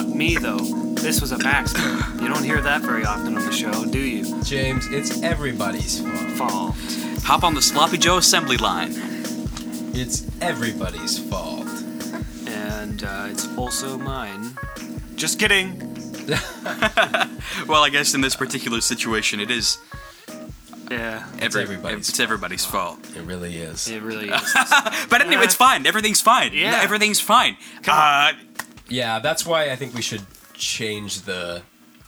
not me, though. This was a Max vote. You don't hear that very often on the show, do you? James, it's everybody's fault. Hop on the Sloppy Joe assembly line. It's everybody's fault. And it's also mine. Just kidding. Well, I guess in this particular situation, it is. Yeah. It's everybody's fault. It really is. It really is. But anyway, it's fine. Everything's fine. Yeah. Everything's fine. Yeah, that's why I think we should change the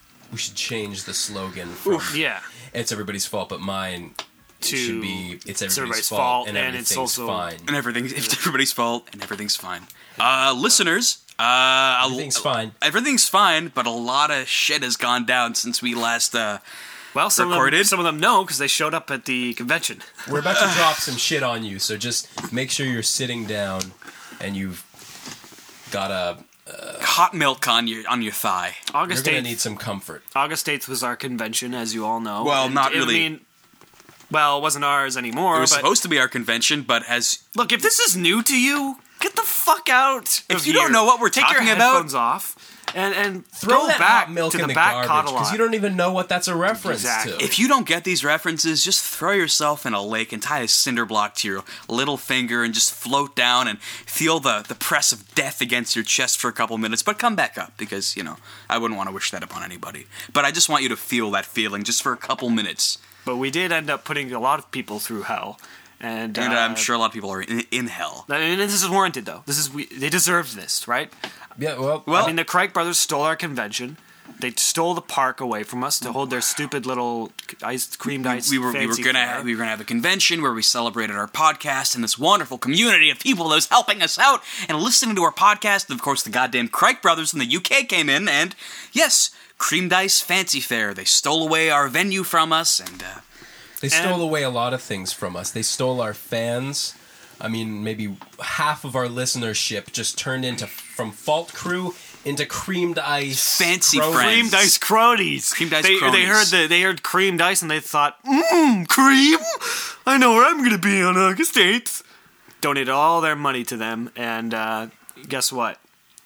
slogan from Yeah. it's everybody's fault, but mine To should be it's everybody's fault and it's everything's also fine. And it's everybody's fault, and everything's fine. Listeners, Everything's fine. Everything's fine, but a lot of shit has gone down since we last Well, some recorded. Some of them know because they showed up at the convention. We're about to drop some shit on you, so just make sure you're sitting down and you've got a hot milk on your thigh. August you're 8th. gonna need some comfort. August 8th was our convention, as you all know. Well, And not really. it wasn't ours anymore. It was but supposed to be our convention, but look, if this is new to you, get the fuck out. If you don't know what we're take talking your about- headphones off and Throw go that back hot milk to in the the back garbage catalog. because you don't even know what that's a reference Exactly. to. if you don't get these references, just throw yourself in a lake and tie a cinder block to your little finger and just float down and feel the press of death against your chest for a couple minutes, but come back up because, I wouldn't want to wish that upon anybody. But I just want you to feel that feeling just for a couple minutes. But we did end up putting a lot of people through hell. And I'm sure a lot of people are in hell. And this is warranted, though. They deserved this, right? Yeah, well, I mean, the Crike brothers stole our convention. They stole the park away from us to hold their stupid little creamed ice. We were fancy gonna fair. have a convention where we celebrated our podcast and this wonderful community of people that was helping us out and listening to our podcast. And of course, the goddamn Crike brothers in the UK came in, and yes, Creamed Ice Fancy Fair. They stole away our venue from us, and they stole away a lot of things from us. They stole our fans. I mean, maybe half of our listenership just turned from Fault Crew into Creamed Ice Fancy Cronies. friends. Creamed ice cronies. Creamed ice They cronies. heard creamed ice and they thought, cream. I know where I'm gonna be on August 8th. Donated all their money to them, and guess what?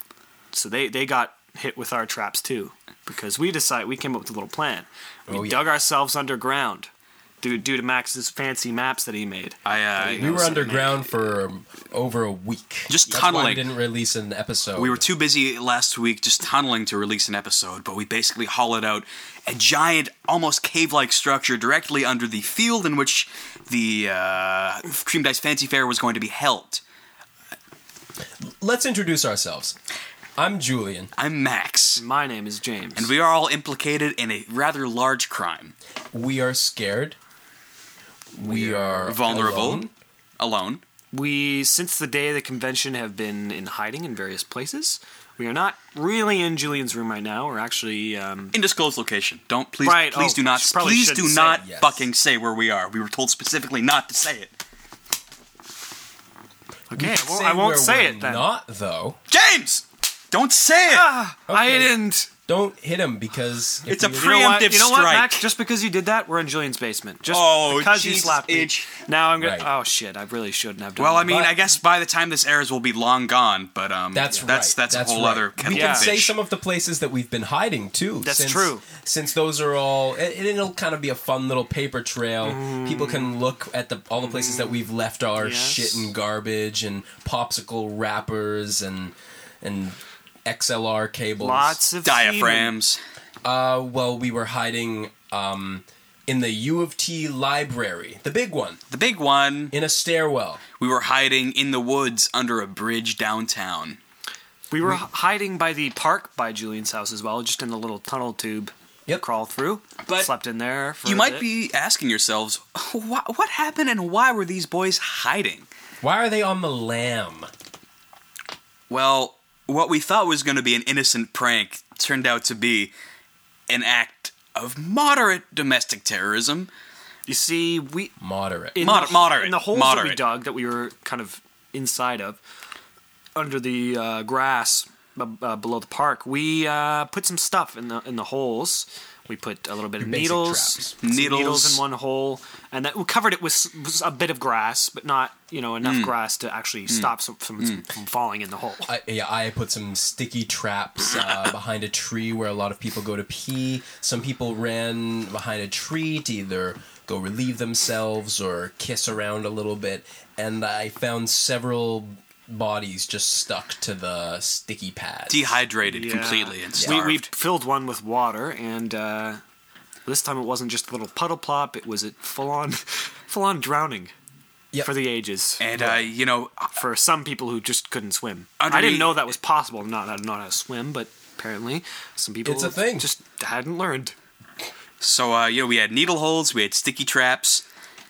So they got hit with our traps too, because we came up with a little plan. We dug ourselves underground. Due to Max's fancy maps that he made. We were underground for over a week. Just That's why tunneling. we didn't release an episode. we were too busy last week just tunneling to release an episode, but we basically hollowed out a giant, almost cave-like structure directly under the field in which the Creamed Ice Fancy Fair was going to be held. Let's introduce ourselves. I'm Julian. I'm Max, My name is James. and we are all implicated in a rather large crime. We are scared. We are Vulnerable. Alone. We, since the day of the convention, have been in hiding in various places. We are not really in Julian's room right now. We're actually Undisclosed location. Please Right. do not Probably please shouldn't do say not it. Yes. fucking say where we are. We were told specifically not to say it. okay. I won't say it then. Not though. James, don't say it. I didn't. Don't hit him because It's a You know what? preemptive You know what, strike. Max? Just because you did that, we're in Julian's basement. Just because you Jesus slapped me. H. Now I'm gonna. Right. Oh shit! I really shouldn't have done. Well, that. I mean, But- I guess by the time this airs, we'll be long gone. But that's that's a whole other kettle We of can say fish. some of the places that we've been hiding too. That's since, true. Since those are all, it'll kind of be a fun little paper trail. People can look at all the places that we've left our Yes. shit and garbage and popsicle wrappers and XLR cables. lots of diaphragms. Well, we were hiding in the U of T library, the big one, The big one. in a stairwell. We were hiding in the woods under a bridge downtown. We were hiding by the park by Julian's house as well, just in a little tunnel tube. Yep. Crawl through. But slept in there. For You a might bit. be asking yourselves, what happened and why were these boys hiding? Why are they on the lam? Well, what we thought was going to be an innocent prank turned out to be an act of moderate domestic terrorism. You see, we Moderate. Moderate. in the holes that we Moderate. dug that we were kind of inside of, under the grass. below the park, we put some stuff in the holes. We put a little bit of Basic needles, traps. some Needles. needles in one hole, and that we covered it with a bit of grass, but not enough grass to actually stop from falling in the hole. I put some sticky traps behind a tree where a lot of people go to pee. Some people ran behind a tree to either go relieve themselves or kiss around a little bit. And I found several bodies just stuck to the sticky pads. Dehydrated completely and starved. We filled one with water, and this time it wasn't just a little puddle plop; it was a full on drowning Yep. for the ages. And, for some people who just couldn't swim, I Underneath- didn't know that was possible. Not how to swim, but apparently some people It's a thing. just hadn't learned. So, we had needle holes, we had sticky traps,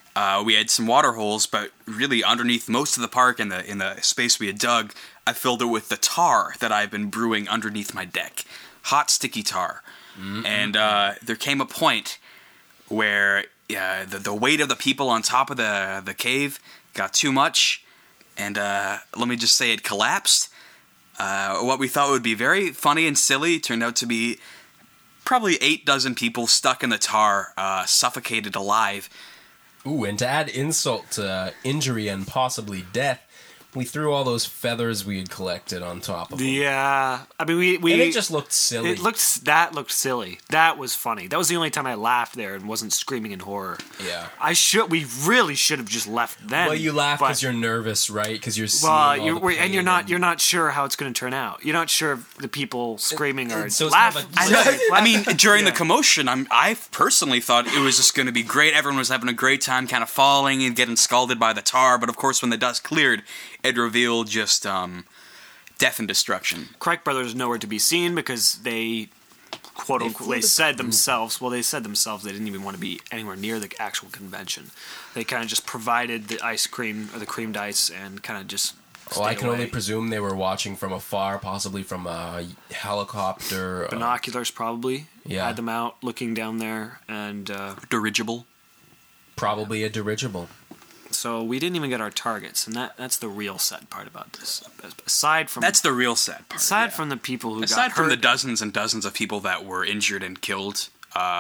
we had some water holes, but really underneath most of the park in the space we had dug, I filled it with the tar that I've been brewing underneath my deck. Hot, sticky tar. Mm-hmm. And there came a point where the weight of the people on top of the cave got too much, and let me just say it collapsed. What we thought would be very funny and silly turned out to be probably 8 dozen people stuck in the tar, suffocated alive. Ooh, and to add insult to injury and possibly death, we threw all those feathers we had collected on top of them. Yeah, I mean we And it just looked silly. That looked silly. That was funny. That was the only time I laughed there and wasn't screaming in horror. Yeah. We really should have just left then. Well, you laugh because but- you're nervous, right? Because you're seeing all the pain you're not sure how it's going to turn out. You're not sure if the people screaming are so it's laughing. kind of a- I mean, during the Yeah. commotion, I personally thought it was just going to be great. Everyone was having a great time, kind of falling and getting scalded by the tar. But of course, when the dust cleared, it revealed just death and destruction. Crike Brothers nowhere to be seen because they, quote unquote, they said themselves they didn't even want to be anywhere near the actual convention. They kind of just provided the ice cream or the creamed ice and kind of just. Well, I stay can away. only presume they were watching from afar, possibly from a helicopter. Binoculars probably Yeah. had them out looking down there, and Dirigible. Probably a dirigible. so we didn't even get our targets, and that's the real sad part about this. Aside from That's the real sad part. aside yeah. from the people who Aside got from hurt, the dozens and dozens of people that were injured and killed.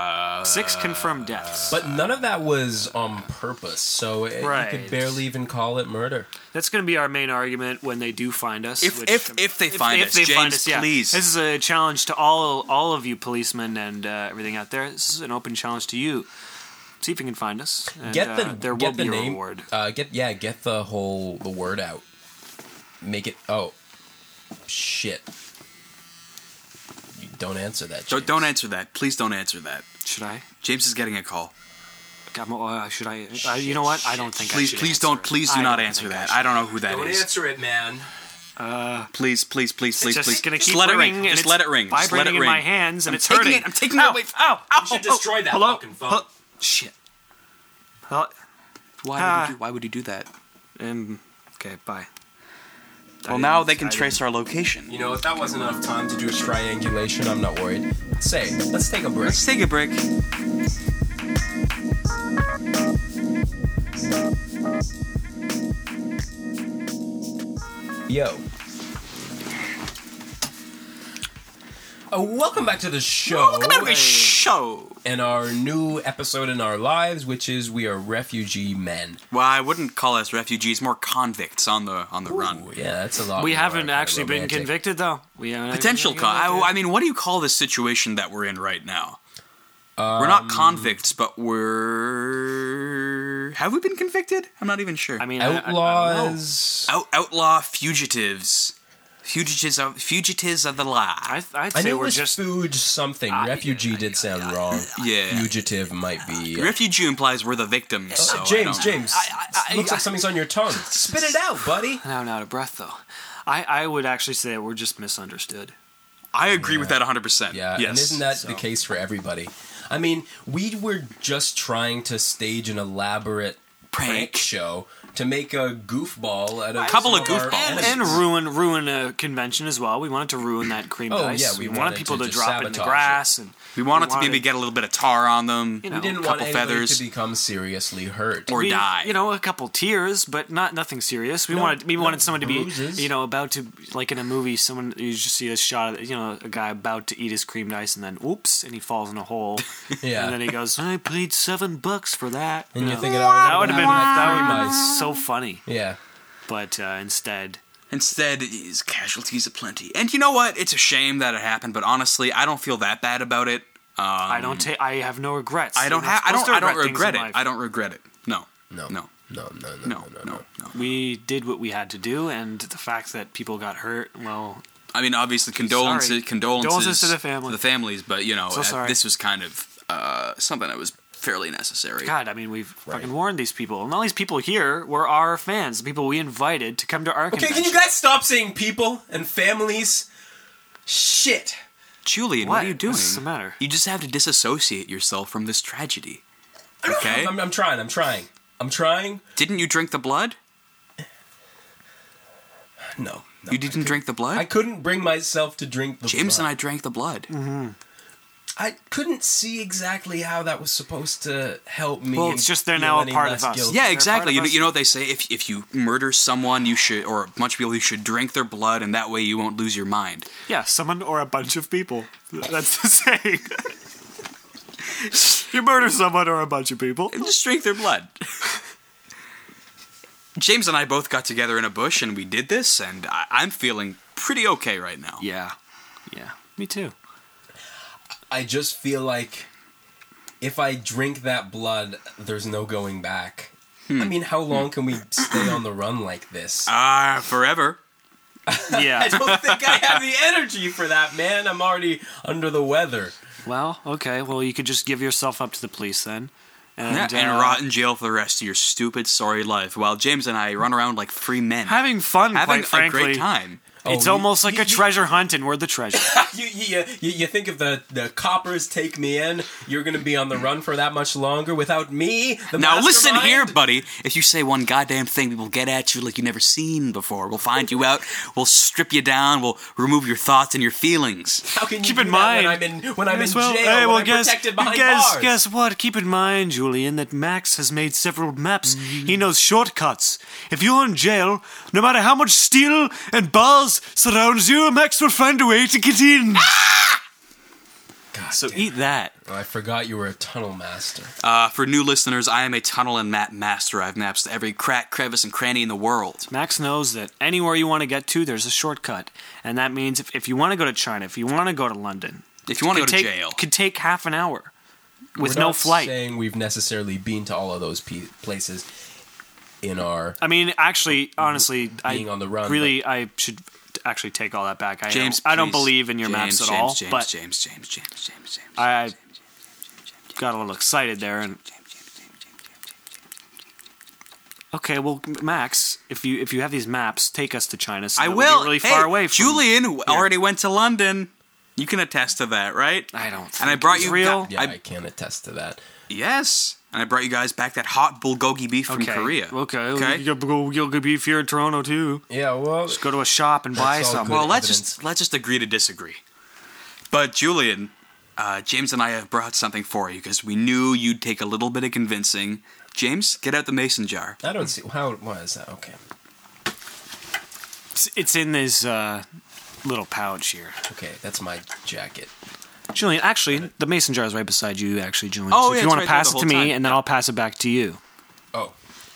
6 confirmed deaths. But none of that was on purpose, so you Right. could barely even call it murder. That's going to be our main argument when they do find us. If they find us, James, please. This is a challenge to all of you policemen and everything out there. This is an open challenge to you. See if you can find us. And, there will be a name. reward. Get the word out. Make it. Oh, shit! You don't answer that. James. Don't answer that. Please don't answer that. Should I? James is getting a call. Should I? You know what? I don't think. Please, I should please answer don't. it. Please do I not don't answer think that. should. I don't know who that Don't is. answer it, man. Please, please, please, please, It's please. just gonna keep Just let it ringing, ring. and Just it's let it ring. Just let it vibrating in ring. my hands, and I'm it's taking hurting. it. I'm taking it away. Ow! You should destroy that Hello? fucking phone. Shit. Hello? Why would you do that? Okay, bye. Well, now they can trace our location. You know, if that wasn't enough time to do a triangulation, I'm not worried. Let's take a break. Let's take a break. Yo. Welcome back to the show. Welcome back to the show. And our new episode in our lives, which is we are refugee men. Well, I wouldn't call us refugees, more convicts on the run. Ooh, yeah, that's a lot. We more haven't kinda actually been romantic. convicted, though. We haven't Potential actually been con. convicted. I mean, what do you call the situation that we're in right now? We're not convicts, but we're. Have we been convicted? I'm not even sure. I mean, I don't know. Outlaws. Outlaw fugitives. Fugitives of the law. I'd I say knew it we're was just. fuge something. Refugee did sound wrong. Yeah. Fugitive might be. Refugee implies we're the victims. So I James, don't- looks like something's on your tongue. Spit it out, buddy. Now I'm out of breath, though. I would actually say we're just misunderstood. I agree with that 100%. Yeah, Yes. and isn't that the case for everybody? I mean, we were just trying to stage an elaborate prank show to make a goofball out of Couple some of our goofballs. enemies. And ruin a convention as well. We wanted to ruin that cream dice. yeah, we wanted wanted people to to just drop it in the sabotage grass, and We wanted to maybe get a little bit of tar on them. You know, We didn't couple want anybody feathers. to become seriously hurt. Or die. a couple tears, but nothing serious. We wanted someone to be, bruises. about to, like in a movie, someone you just see a shot of, a guy about to eat his cream dice, and then oops, and he falls in a hole. Yeah. And then he goes, "I paid $7 for that." And you're Yeah. thinking, that would have been nice. so funny. Yeah. But instead, Instead, is casualties aplenty. And you know what? It's a shame that it happened, but honestly, I don't feel that bad about it. I have no regrets. I don't You're not supposed to regret things it. in life. I don't regret it. No. No. No. No. No. We did what we had to do, and the fact that people got hurt, well, I mean, obviously, condolences Condolences to the family. to the families, but So sorry. this was kind of something that was fairly necessary. God, I mean, we've fucking warned these people. And all these people here were our fans, the people we invited to come to our Okay, convention. can you guys stop saying people and families? Shit. Julian, what are you doing? What's the matter? You just have to disassociate yourself from this tragedy. Okay? I'm trying. Didn't you drink the blood? No. You didn't drink the blood? I couldn't bring myself to drink the James blood. and I drank the blood. I couldn't see exactly how that was supposed to help me. Well, it's just they're feel now a any part less of us. guilty. Yeah, They're exactly. part of us. You know what they say? If you murder someone, you should, or a bunch of people, you should drink their blood, and that way you won't lose your mind. Yeah, someone or a bunch of people. That's the saying. You murder someone or a bunch of people. And just drink their blood. James and I both got together in a bush, and we did this, and I'm feeling pretty okay right now. Yeah. Me too. I just feel like if I drink that blood, there's no going back. I mean, how long can we stay on the run like this? Forever. Yeah. I don't think I have the energy for that, man. I'm already under the weather. Well, okay. Well, you could just give yourself up to the police then. And, And rot in jail for the rest of your stupid, sorry life, while James and I run around like free men. having fun, Having quite frankly. a great time. It's Oh, almost like a treasure hunt, and we're the treasure. You think if the coppers take me in, you're going to be on the run for that much longer without me? The Now listen mastermind? here, buddy. If you say one goddamn thing, we will get at you like you've never seen before. We'll find you out. We'll strip you down. We'll remove your thoughts and your feelings. How can you Keep do in that mind when I'm in jail? Hey, when well, I'm protected behind guess, bars? guess what? Keep in mind, Julian, that Max has made several maps. Mm-hmm. He knows shortcuts. If you're in jail, no matter how much steel and bars surrounds you, Max will find a way to get in. God So damn. eat that. Oh, I forgot you were a tunnel master. For new listeners, I am a tunnel and map master. I've mapped every crack, crevice, and cranny in the world. Max knows that anywhere you want to get to, there's a shortcut. And that means if you want to go to China, if you want to go to London, If you want to go to could jail. could take half an hour with We're no not flight. saying we've necessarily been to all of those places in our... I mean, actually, honestly, Being on the run, I should actually take all that back. James, I don't please. believe in your maps at all. James, but James. I got a little excited there. And okay, well, Max, if you have these maps, take us to China. So I that will. We'll be really Hey, far away from Julian already went to London. You can attest to that, right? I don't. Think And I brought it's you real. Yeah, I- I can attest to that. Yes. And I brought you guys back that hot bulgogi beef from Korea. Okay. You'll get beef here in Toronto too. Yeah, well... Just go to a shop and buy That's all some. good. Well, let's evidence. just agree to disagree. But Julian, James and I have brought something for you because we knew you'd take a little bit of convincing. James, get out the mason jar. I don't see... Why is that? Okay. It's in this little pouch here. Okay, that's my jacket. Julian, actually, the mason jar is right beside you. Actually, Julian. Oh, so yeah, if you it's want right to there pass the it to whole me, time. and then I'll pass it back to you. Oh.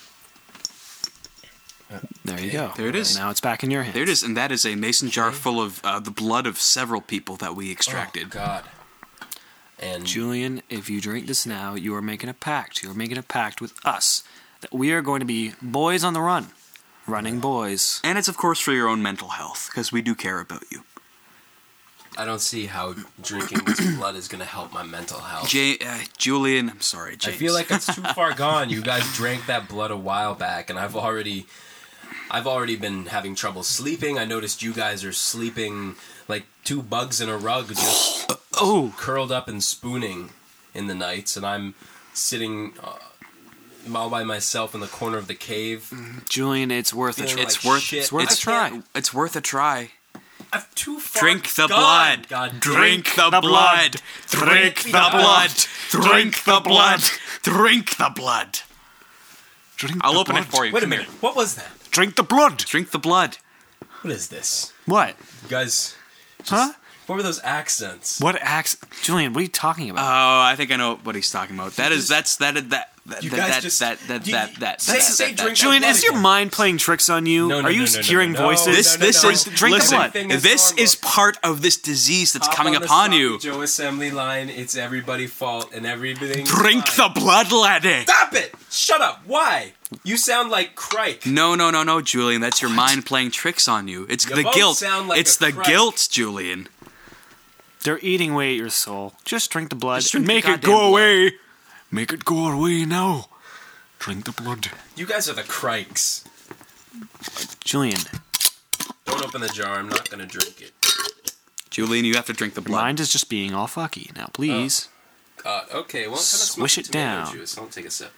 There you go. There it is. Now it's back in your hands. There it is, and that is a mason jar full of the blood of several people that we Oh, extracted. God. And... Julian, if you drink this now, you are making a pact. You are making a pact with us that we are going to be boys on the run, running boys. And it's, of course, for your own mental health, because we do care about you. I don't see how drinking this blood is going to help my mental health. Julian, I'm sorry, James. I feel like it's too far gone. You guys drank that blood a while back, and I've already been having trouble sleeping. I noticed you guys are sleeping like two bugs in a rug, just curled up and spooning in the nights, and I'm sitting all by myself in the corner of the cave. Julian, it's worth a Feeling try. It's worth shit. It's worth I a try. It's worth a try. I've too far Drink the gone. blood. God Drink the blood. Drink the blood. Drink the blood. Drink the blood. Drink I'll the open blood. it for you. Wait a Come minute. here. What was that? Drink the blood. Drink the blood. What is this? What? You guys, Huh? what were those accents? What Julian, what are you talking about? Oh, I think I know what he's talking about. That is that. You guys just- say drink Julian, the blood is your again. mind playing tricks on you? No, no, Are you no, no, hearing no, no. voices? This no, is no. Drink the listen. blood. Everything is This normal. is part of this disease that's Hop coming on the upon Sloppy you. Joe assembly line. It's everybody fault and everything. Drink the blood, laddie. Stop it! Shut up! Why? You sound like Crike. No, Julian. That's your mind playing tricks on you. It's You the both guilt. sound like It's a the Crike. guilt, Julian. They're eating away at your soul. Just drink the blood Just and drink make the it go goddamn blood. away. Make it go away now. Drink the blood. You guys are the Crikes. Julian, Don't open the jar. I'm not gonna drink it. Julian, you have to drink the your blood. mind is just being all fucky. Now, please. God. Okay. Well, Swish it down. Juice. I'll take a sip.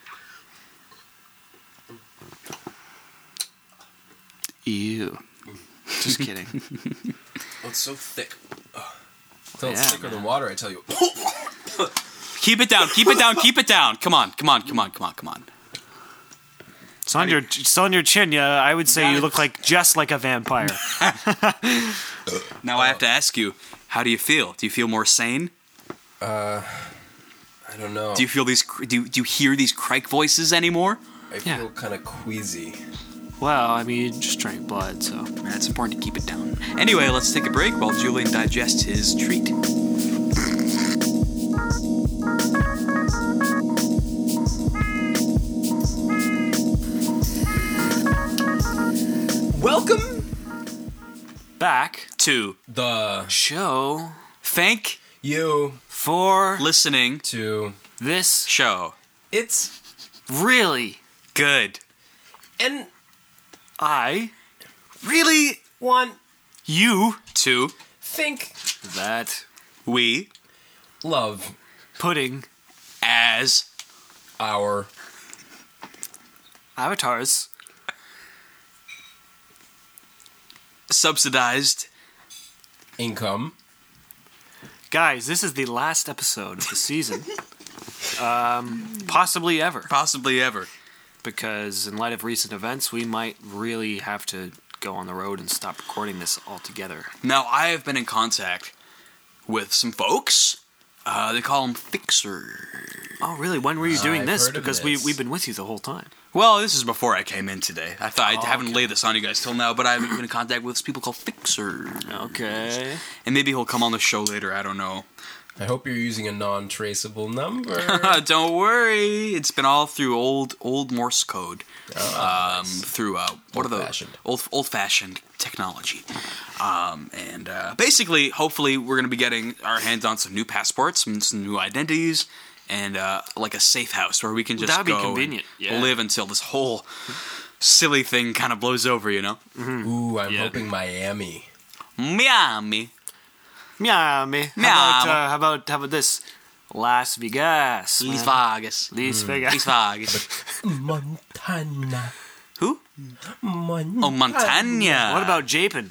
Ew. Just kidding. Oh, it's so thick. Until it's Yeah, thicker than man. water, I tell you. Keep it down. Keep it down. Keep it down. Come on. It's on your chin. Yeah, I would say Got you it. look like just like a vampire. Now I have to ask you, how do you feel? Do you feel more sane? I don't know. Do you feel these? Do you hear these Crike voices anymore? I Yeah. feel kind of queasy. Well, I mean, you just drank blood, so. It's important to keep it down. Anyway, let's take a break while Julian digests his treat. Welcome Back To the show thank you for listening to this show. it's really. Good. and I really want you To think that we love putting as our avatars subsidized. income Guys, this is the last episode of the season. Possibly ever. Possibly ever. Because in light of recent events, we might really have to go on the road and stop recording this altogether. Now, I have been in contact with some folks. They call them fixers. Oh, really? When were you doing I've this? heard of Because this. we've been with you the whole time. Well, this is before I came in today. I thought I haven't okay. laid this on you guys till now, but I've been in contact with people called fixers. Okay. And maybe he'll come on the show later, I don't know. I hope you're using a non-traceable number. Don't worry. It's been all through old Morse code. Through what are those? Old-fashioned. Old-fashioned technology. Basically, hopefully, we're going to be getting our hands on some new passports and some new identities, and like a safe house where we can just That'd be go and convenient, yeah. live until this whole silly thing kind of blows over, you know? Ooh, I'm Yeah. hoping Miami. Miami. Miami. How about this? Las Vegas. Las man. Vegas. Las Vegas. Las Vegas. Montana. Who? Montana. Oh, Montana. What about Japan?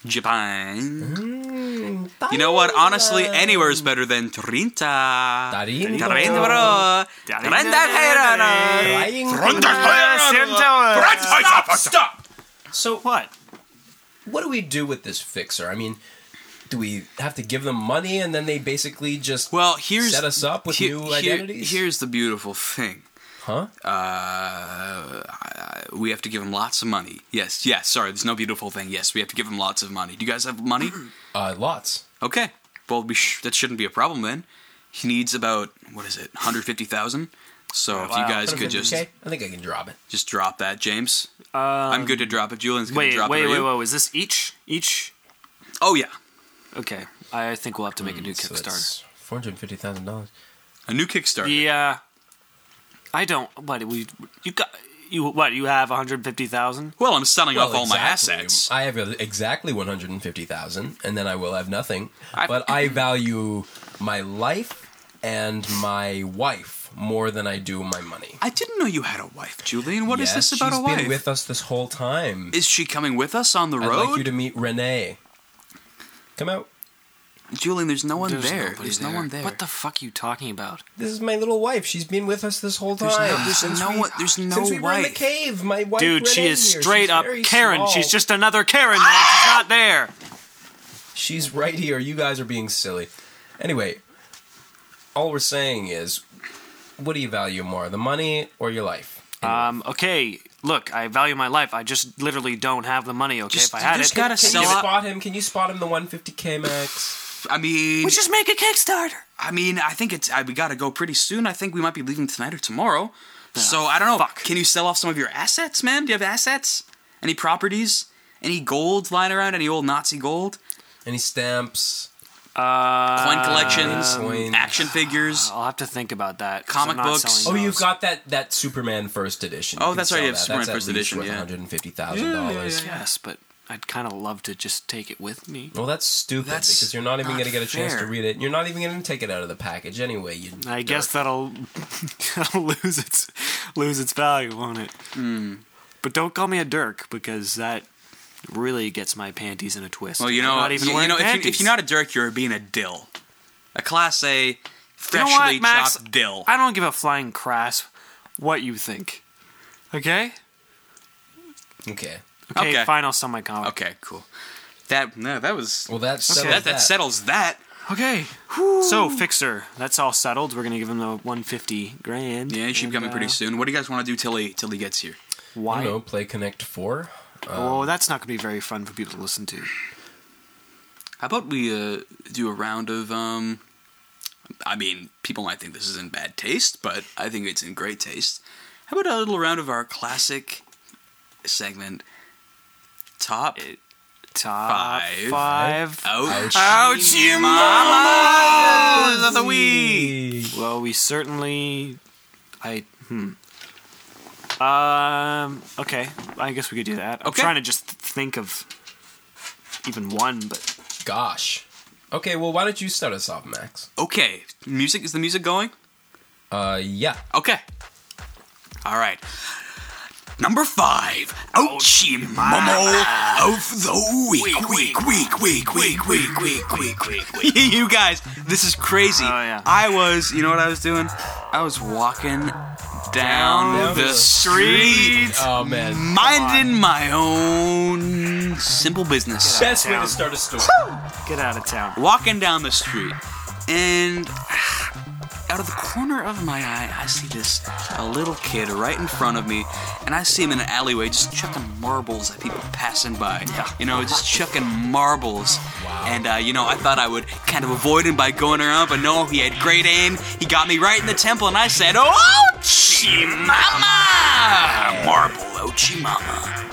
Japan? You know what? Honestly, anywhere is better than Trinta. Tarinto. Trinta, bro. Stop! So, What? what do we do with this fixer? I mean, do we have to give them money and then they basically just Well, here's set us up with new identities? Here's the beautiful thing. Huh? We have to give him lots of money. Yes. Sorry, there's no beautiful thing. Yes, we have to give him lots of money. Do you guys have money? Lots. Okay. Well, that shouldn't be a problem then. He needs about 150,000. So if you Wow. guys could just Okay, I think I can drop it. drop that, James. I'm good to drop it. Julian's good to drop it. Are you? Wait. Is this each? Oh yeah, Okay. I think we'll have to make a new So Kickstarter. that's $450,000. a new Kickstarter. Yeah. I don't. What you have 150,000? Well, I'm selling off all my exactly. assets. I have exactly 150,000, and then I will have nothing. I- But I value my life and my wife more than I do my money. I didn't know you had a wife, Julian. What is Yes, this about she's a wife? been with us this whole time. Is she coming with us on the I'd road? like you to meet Renee. Come out. Julian, there's no one there. nobody There's no one there. What the fuck are you talking about? This is my little wife. She's been with us this whole time. There's no one. There's no Since we were in the wife. cave, my wife. Dude, she Renee is here. straight She's up very Karen. small. She's just another Karen, man. She's not there. She's right here. You guys are being silly. Anyway, all we're saying is, what do you value more, the money or your life? Okay, look, I value my life. I just literally don't have the money, okay? Just- if I had you it, just gotta Can sell you out. spot him? Can you spot him the 150K max? I mean, we just make a Kickstarter. I think it's. We gotta go pretty soon. I think we might be leaving tonight or tomorrow. So I don't know. fuck. Can you sell off some of your assets, man? Do you have assets? Any properties? Any gold lying around? Any old Nazi gold? Any stamps? Coin collections? coin. Action figures? I'll have to think about that. 'cause Comic I'm not books. selling Oh, those. you've got that Superman first edition. Oh, You can that's right, sell you have that. Superman That's at first least edition, worth yeah. $150,000. Yes, but I'd kind of love to just take it with me. Well, that's stupid That's because you're not even not going to get a chance to fair. read it. You're not even going to take it out of the package anyway. You I guess that'll lose its value, won't it? But don't call me a Dirk because that really gets my panties in a twist. Well, you I'm know, not even wearing if panties. you're not a Dirk, you're being a dill. A Class A, You know freshly what, Max? chopped dill. I don't give a flying crass what you think. Okay? Okay. Okay. Fine, I'll sell my comic. Okay, cool. That was. Well, that settles that, that settles that. Okay. So, Fixer, that's all settled. We're going to give him the 150 grand. Yeah, he should be coming pretty soon. What do you guys want to do till he gets here? I Why? don't know, play Connect 4. Oh, that's not going to be very fun for people to listen to. How about we do a round of I mean, people might think this is in bad taste, but I think it's in great taste. How about a little round of our classic segment? Top Top Five. five. Ouchie Mamas of the week. Well, we certainly. Okay. I guess we could do that. I'm Okay. trying to just think of even one, but. Gosh. Okay, well, why don't you start us off, Max? Okay, is the music going? Yeah. Okay. All right. Number 5, Ouchie Momo of the week. You guys, this is crazy. Oh, yeah. You know what I was doing? I was walking down the street, Oh, man. minding my own simple business. Best way to start a story. Get out of town. Walking down the street, and out of the corner of my eye, I see a little kid right in front of me, and I see him in an alleyway just chucking marbles at people passing by. You know, just chucking marbles. Wow. And, I thought I would kind of avoid him by going around, but no, he had great aim. He got me right in the temple, and I said, Ouchie Mama! Marble Ouchie Mama.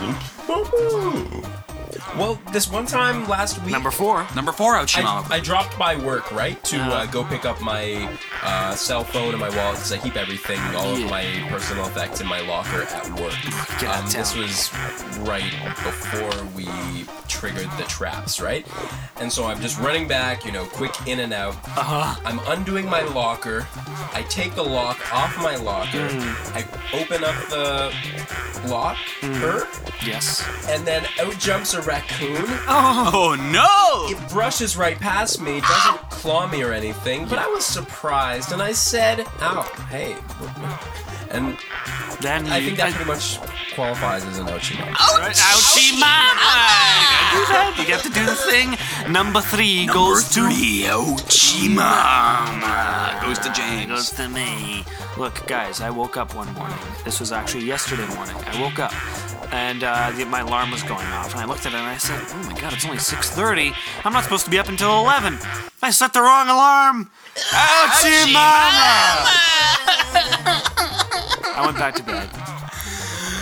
Well, this one time last week, Number 4. Number 4, Ouchie Mama. I dropped by work, right, to go pick up my cell phone and my wallet because I keep everything, all of my personal effects in my locker at work. Get out of This town. was right before we triggered the traps, right? And so I'm just running back, quick in and out. I'm undoing my locker. I take the lock off my locker. I open up the locker, Yes. and then out jumps a raccoon. Oh, no! It brushes right past me, doesn't claw me or anything, but I was surprised, and I said, ow, hey. And Then I think that pretty much qualifies as an ouchie. Ouchie Mama! You have to do the thing. Number 3 goes to. Ouchie Mama. Goes to Goes James. to me. Look, guys, I woke up one morning. This was actually yesterday morning. I woke up, and my alarm was going off, and I looked at it and I said, "Oh my God, it's only 6:30. I'm not supposed to be up until 11. I set the wrong alarm. Ouchie Mama!" I went back to bed.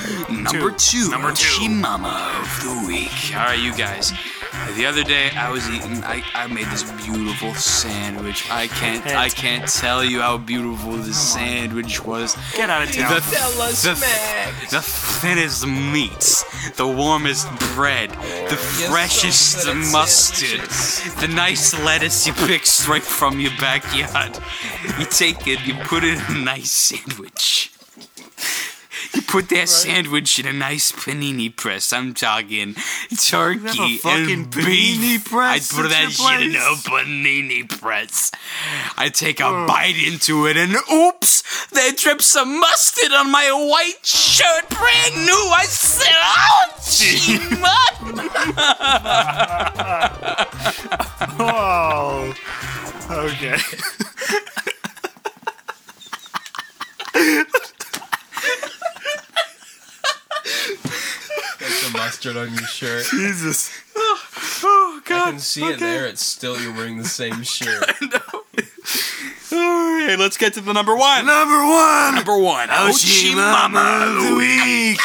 Number two. Number two. Ouchie Mama of the week. All right, you guys. The other day I was eating. I made this beautiful sandwich. I can't tell you how beautiful this sandwich was. Get out of town. The thinnest meats, the warmest bread, the freshest mustard, the nice lettuce you pick straight from your backyard. You take it, you put it in a nice sandwich. You put that sandwich in a nice panini press. I'm talking turkey and beef. Press I put that shit in a panini press. I take a bite into it and oops, there drips some mustard on my white shirt. Brand new. I said, ouchie, Oh. Okay. That's the mustard on your shirt. Jesus. Oh, God. I can see it there. It's still you're wearing the same shirt. All right, let's get to the number one. Number one. Ouchie Mama of the week.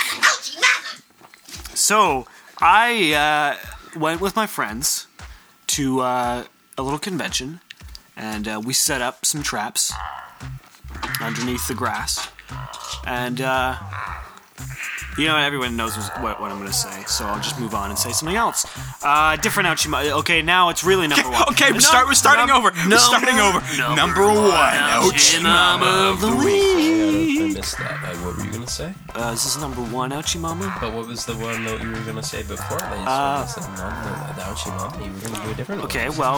So, I went with my friends to a little convention, and we set up some traps underneath the grass. And, everyone knows what I'm going to say, so I'll just move on and say something else. Different Ouchie Mama. Okay, now it's really number one. Okay, we're starting over. Number one, Ouchie Mama of the week. I missed that. What were you gonna say? This is number one Ouchie Mama. But what was the one that you were gonna say before? The Ouchie Mama. You were gonna do a different one. Okay, well,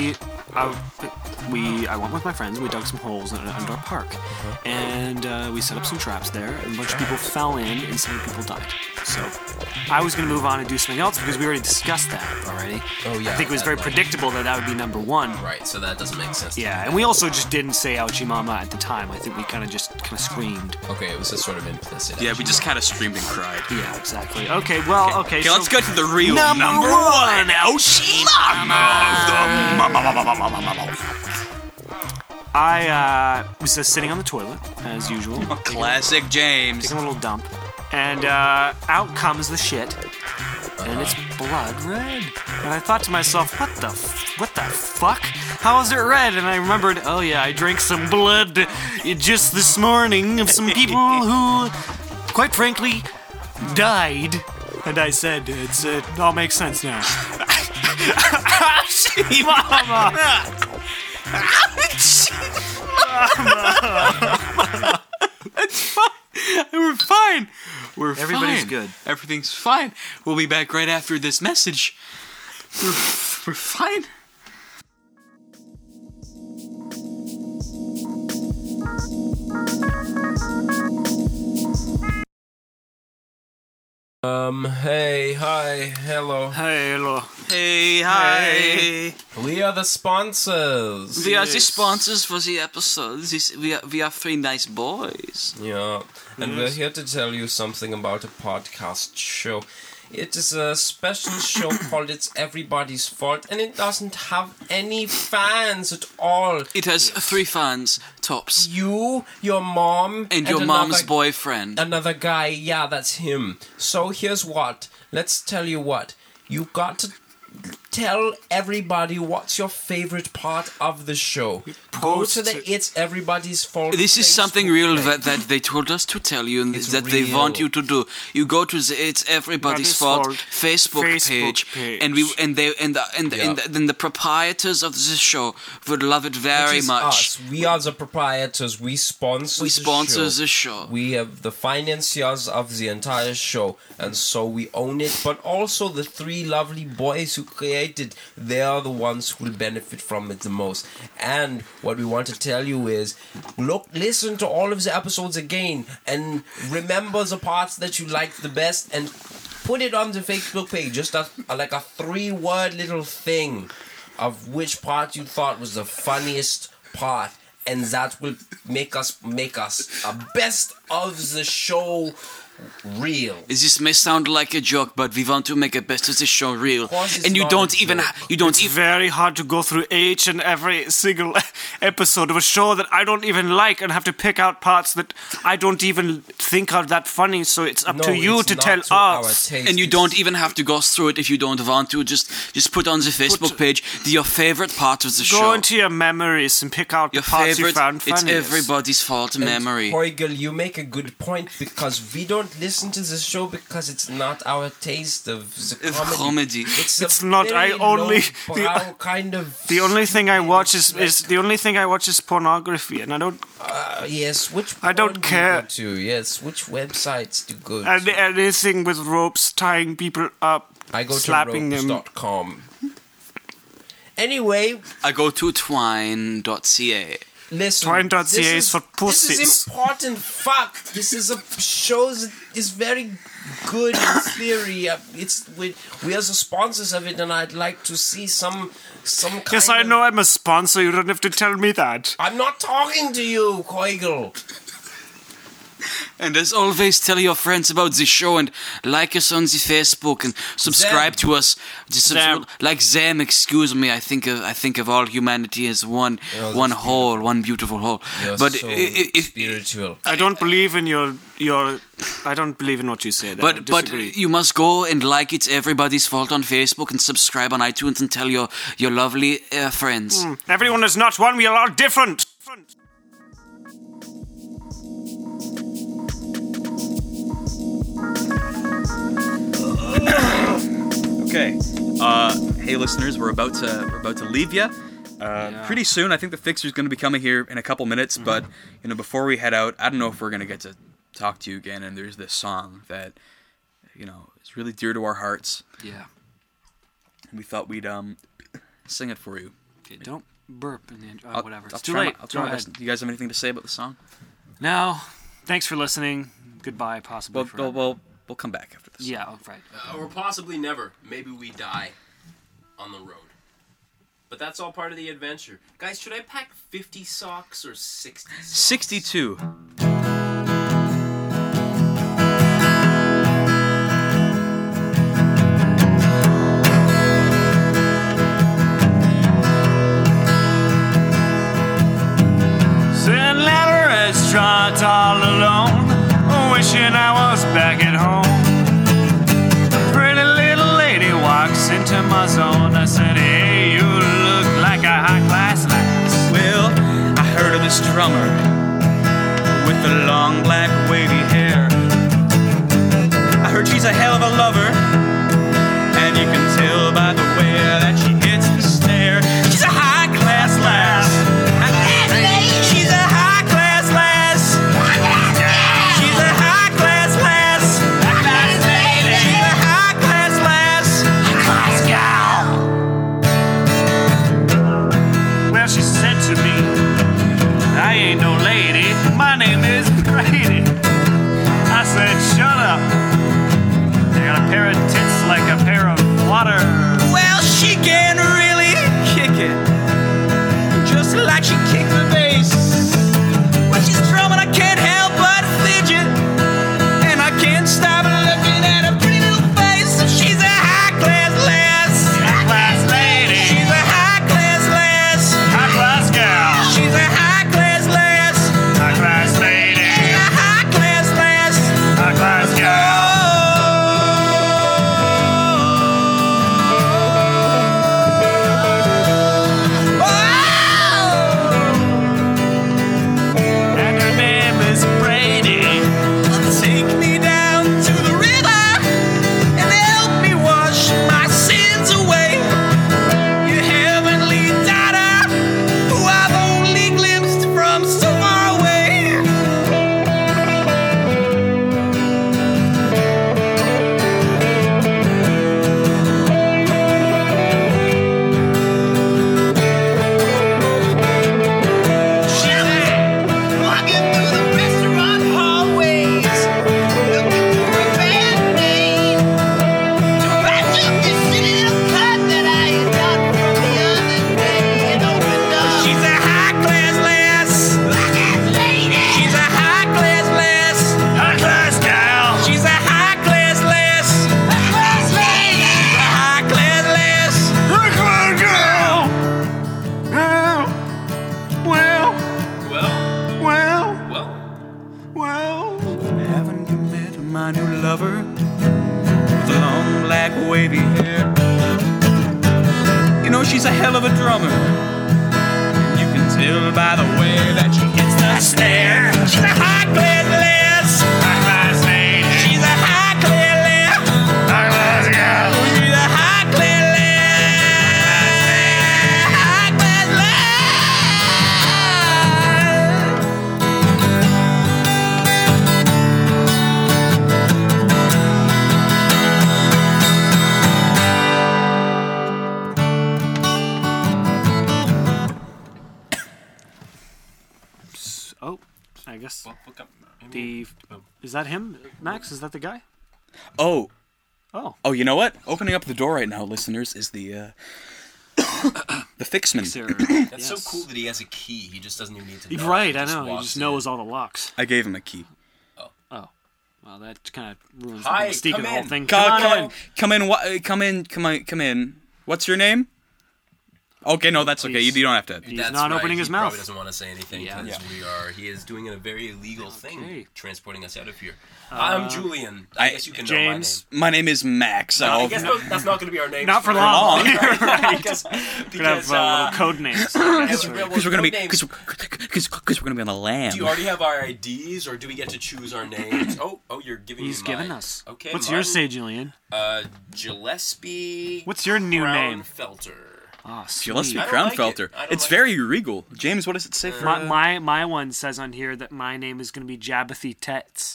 I went with my friends. We dug some holes under our park, and we set up some traps there. And a bunch of people fell in, and some people died. So I was going to move on and do something else because we already discussed that already. Oh yeah. I think it was very predictable that would be number one. Right. So that doesn't make sense. Yeah, and we also just didn't say Ouchie Mama at the time. I think we kind of screamed. Okay, it was just sort of implicit. Yeah, we just kind of screamed and cried. Yeah, exactly. Okay, well, okay. Okay, So let's get to the real Number one, Ouchie Mama of the I was just sitting on the toilet as usual. Classic James. Taking a little dump, and out comes the shit, and it's blood red. And I thought to myself, what the fuck? How is it red? And I remembered, oh yeah, I drank some blood just this morning of some people who, quite frankly, died. And I said, it all makes sense now. Ouchie Mama! That's fine. We're fine. Everybody's fine. good. Everything's fine. We'll be back right after this message. We're fine. Hey, hi, hello. Hey, hello. Hey, hi. We are the sponsors. We are the sponsors for the episode. We are three nice boys. Yeah, and we're here to tell you something about a podcast show. It is a special show called It's Everybody's Fault, and it doesn't have any fans at all. It has 3 fans, tops. You, your mom, And your mom's boyfriend. Another guy, yeah, that's him. So here's what. Let's tell you what. You got to tell everybody what's your favorite part of the show. Go to the It's Everybody's Fault. This is something real that they told us to tell you, and that they want you to do. You go to the It's Everybody's Fault Facebook page, and then the proprietors of this show would love it very much. Us. We are the proprietors. We sponsor the show. We have the financiers of the entire show, and so we own it. But also the 3 lovely boys who created, they are the ones who will benefit from it the most. And what we want to tell you is, listen to all of the episodes again, and remember the parts that you liked the best, and put it on the Facebook page, just like a 3-word little thing of which part you thought was the funniest part, and that will make us a best of the show real. This may sound like a joke, but we want to make the best of the show real. course it's And you not don't a even, joke. you don't It's even. very hard to go through each and every single episode of a show that I don't even like and have to pick out parts that I don't even think are that funny. So it's up to you it's to not tell to our us. taste. And you It's- don't even have to go through it if you don't want to. Just put on the Facebook page your favorite part of the Go show. into your memories and pick out Your the parts you favorite. found It's funny. everybody's fault memory. Heugel, you make a good point because we don't listen to the show because it's not our taste of the Of comedy. comedy. It's not. I only brow kind of. the only thing I watch is the only thing I watch is pornography, and I don't. Yes, which I don't porn do you care. go to? Yes, which websites do you go And to? anything with ropes tying people up, I go slapping to them. ropes.com. Anyway, I go to twine.ca. listen. Twine.ca this is for This pussies. is important. Fuck. This is a show that is very good in theory. We are the sponsors of it, and I'd like to see some kind Yes, I of- know I'm a sponsor. You don't have to tell me that. I'm not talking to you, Heugel. And as always, tell your friends about the show and like us on the Facebook and subscribe to us. Them. Like them, excuse me. I think of all humanity as one whole, one beautiful whole. You're But so if spiritual. I don't believe in your. I don't believe in what you say. There. I but disagree. you must go and like It's Everybody's Fault on Facebook and subscribe on iTunes and tell your lovely friends. Everyone is not one. We are all different. Okay. Hey listeners, we're about to leave you. Pretty soon. I think the fixer's going to be coming here in a couple minutes. But before we head out, I don't know if we're going to get to talk to you again. And there's this song that is really dear to our hearts. Yeah. And we thought we'd sing it for you. Okay, don't burp in the whatever. I'll It's too try late. I'll try Go my ahead. best. Do you guys have anything to say about the song? No. Thanks for listening. Goodbye, possibly. forever. We'll come back after this. Yeah. Oh, right. Or possibly never. Maybe we die on the road. But that's all part of the adventure. Guys, should I pack 50 socks or 60 socks? 62. Sitting at a restaurant all alone, wishing I was back at home. A pretty little lady walks into my zone. I said, hey, you look like a high-class lass. Well, I heard of this drummer with the long black wavy hair. I heard she's a hell of a lover, and you can tell by the way that she hits the snare. She's a high-class lass. She's a high-class lass. She's a high-class lass. She's a high-class lass. Well, she said to me, I ain't no lady, my name is Brady. I said, shut up. You got a pair of tits like a pair of water. Well, she gave she's a hell of a drummer. You can tell by the way that she hits the snare. She's a high class lass. She's a high class lass. She's a high class lass. High class Oh, I guess is that him, Max? Is that the guy? Oh, Oh, you know what? Opening up the door right now, listeners, is the fixman. Sir. That's so cool that he has a key. He just doesn't even need to know. Right, He I just know. He walks just in. knows all the locks. I gave him a key. Oh, well, that kind of ruins Hi, the mystique of come the whole in. thing. Come in. What's your name? Okay, no, that's okay. You don't have to. He's That's not right. opening his he mouth. Probably doesn't want to say anything Yeah. because he is doing a very illegal thing, Okay. transporting us out of here. I'm Julian. I guess you can James. My name is Max. know my name. I guess that's not going to be our name. Not for long. I guess, Could have because little code names. Because we're gonna be on the land. Do you already have our IDs, or do we get to choose our names? Oh, you're giving He's me given mine. us. Okay. What's mine, yours say, Julian? Gillespie. What's your new name? Felter. Oh, Gillespie I don't Crown like it. Felter. I don't It's like very regal. James, what does it say for My one says on here that my name is going to be Jabbathy Tets.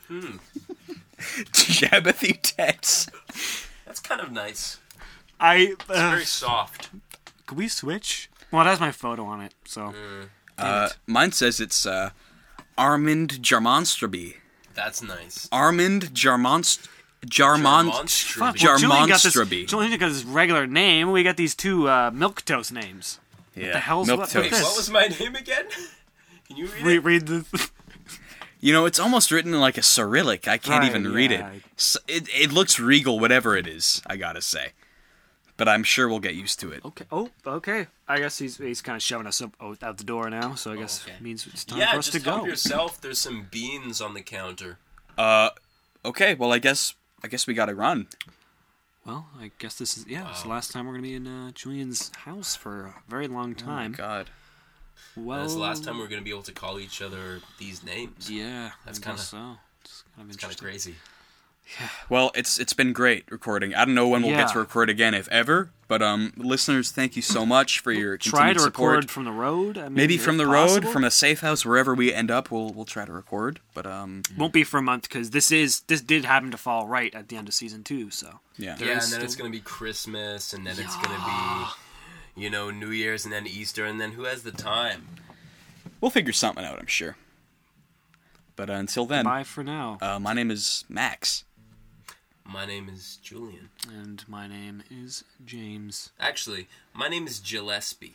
Jabbathy Tets? That's kind of nice. It's Very soft. Can we switch? Well, it has my photo on it, so. Mine says it's Armand Jarmonstraby. That's nice. Armand Jarmonstraby. Fuck, well, Julian got this. Jarmonstraby. Julian got his regular name. We got these two milquetoast names. Yeah. the hell's Milk what toast. this? What was my name again? Can you read it? Read the. You know, it's almost written in like a Cyrillic. I can't Right, even read it. yeah. It looks regal, whatever it is, I gotta say. But I'm sure we'll get used to it. Okay. Oh, okay. I guess he's kind of shoving us out the door now. So I guess okay. it means it's time Yeah, for us just to help go. yourself. There's some beans on the counter. Okay, well, I guess we gotta run. Well, I guess this is it's the last time we're gonna be in Julian's house for a very long time. God. Well, That's the last time we're going to be able to call each other these names. Yeah, That's I kinda- guess so. It's kind of It's kind of interesting. crazy. Well, it's been great recording. I don't know when we'll get Yeah. to record again, if ever. But listeners, thank you so much for your Try continued to support. record from the road. I mean, Maybe if from the possible. road, from a safe house, wherever we end up, we'll try to record. But Won't be for a month because this did happen to fall right at the end of season 2. So yeah. Yeah, and then it's going to be Christmas, and then it's going to be, New Year's, and then Easter, and then who has the time? We'll figure something out, I'm sure. But until then, bye for now. my name is Max. My name is Julian. And my name is James. Actually, my name is Gillespie.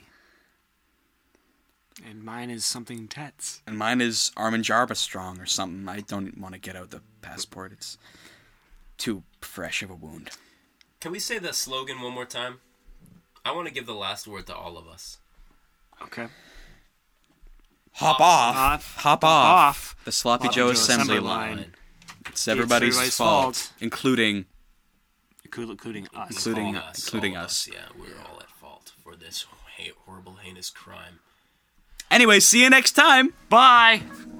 And mine is something Tets. And mine is Armin Jarbastrong or something. I don't want to get out the passport. It's too fresh of a wound. Can we say the slogan one more time? I want to give the last word to all of us. Okay. Hop off. Off. The Sloppy Joe assembly line. It's everybody's everybody's fault, fault. including Including us. Including All including all us. Yeah, we're all at fault for this horrible, heinous crime. Anyway, see you next time. Bye.